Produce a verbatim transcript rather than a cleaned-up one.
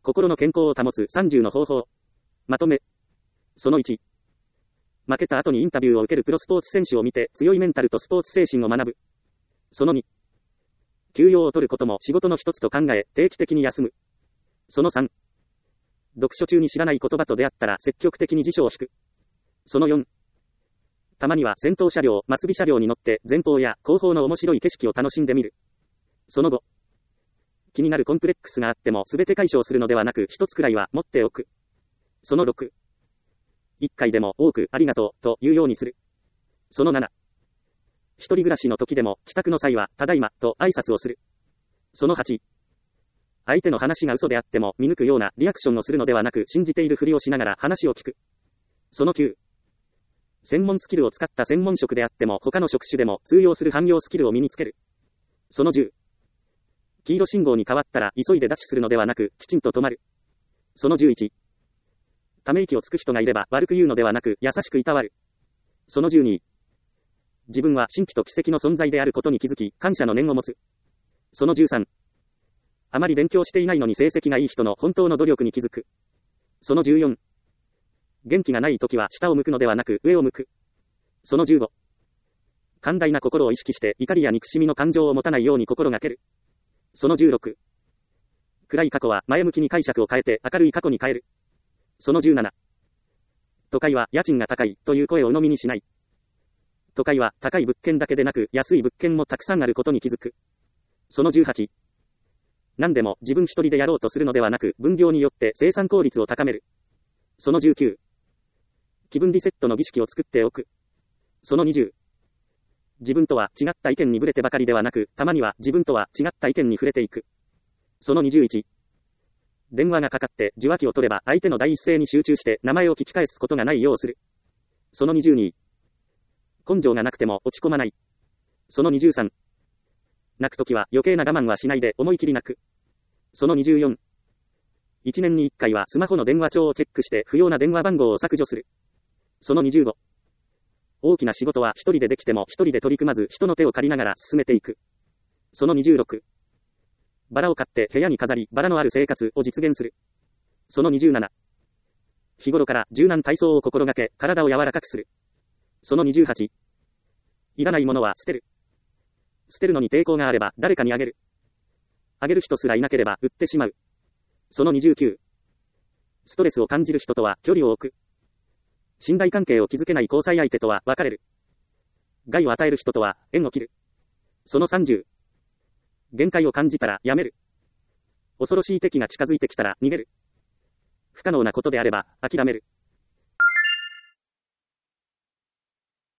心の健康を保つさんじゅうの方法。まとめ。そのいち。負けた後にインタビューを受けるプロスポーツ選手を見て強いメンタルとスポーツ精神を学ぶ。そのに。休養を取ることも仕事の一つと考え、定期的に休む。そのさん。読書中に知らない言葉と出会ったら積極的に辞書を引く。そのよん。たまには先頭車両、末尾車両に乗って前方や後方の面白い景色を楽しんでみる。そのご。気になるコンプレックスがあっても全て解消するのではなく一つくらいは持っておく。そのろく。一回でも多くありがとうと言うようにする。そのなな。一人暮らしの時でも帰宅の際はただいまと挨拶をする。そのはち。相手の話が嘘であっても見抜くようなリアクションをするのではなく信じているふりをしながら話を聞く。そのきゅう。専門スキルを使った専門職であっても他の職種でも通用する汎用スキルを身につける。そのじゅう。黄色信号に変わったら急いでダッシュするのではなくきちんと止まる。そのじゅういち。ため息をつく人がいれば悪く言うのではなく優しくいたわる。そのじゅうに。自分は神秘と奇跡の存在であることに気づき感謝の念を持つ。そのじゅうさん。あまり勉強していないのに成績がいい人の本当の努力に気づく。そのじゅうよん。元気がない時は下を向くのではなく上を向く。そのじゅうご。寛大な心を意識して怒りや憎しみの感情を持たないように心がける。そのじゅうろく。暗い過去は前向きに解釈を変えて明るい過去に変える。そのじゅうなな。都会は家賃が高いという声を鵜呑みにしない。都会は高い物件だけでなく安い物件もたくさんあることに気づく。そのじゅうはち。何でも自分一人でやろうとするのではなく分業によって生産効率を高める。そのじゅうきゅう。気分リセットの儀式を作っておく。そのにじゅう。自分とは違った意見にぶれてばかりではなく、たまには自分とは違った意見に触れていく。そのにじゅういち。電話がかかって受話器を取れば相手の第一声に集中して名前を聞き返すことがないようする。そのにじゅうに。根性がなくても落ち込まない。そのにじゅうさん。泣くときは余計な我慢はしないで思い切り泣く。そのにじゅうよん。いちねんにいっかいはスマホの電話帳をチェックして不要な電話番号を削除する。そのにじゅうご。大きな仕事は一人でできても一人で取り組まず人の手を借りながら進めていく。そのにじゅうろく。バラを買って部屋に飾りバラのある生活を実現する。そのにじゅうなな。日頃から柔軟体操を心がけ体を柔らかくする。そのにじゅうはち。いらないものは捨てる。捨てるのに抵抗があれば誰かにあげる。あげる人すらいなければ売ってしまう。そのにじゅうきゅう。ストレスを感じる人とは距離を置く。信頼関係を築けない交際相手とは別れる。害を与える人とは縁を切る。そのさんじゅう。限界を感じたらやめる。恐ろしい敵が近づいてきたら逃げる。不可能なことであれば諦める。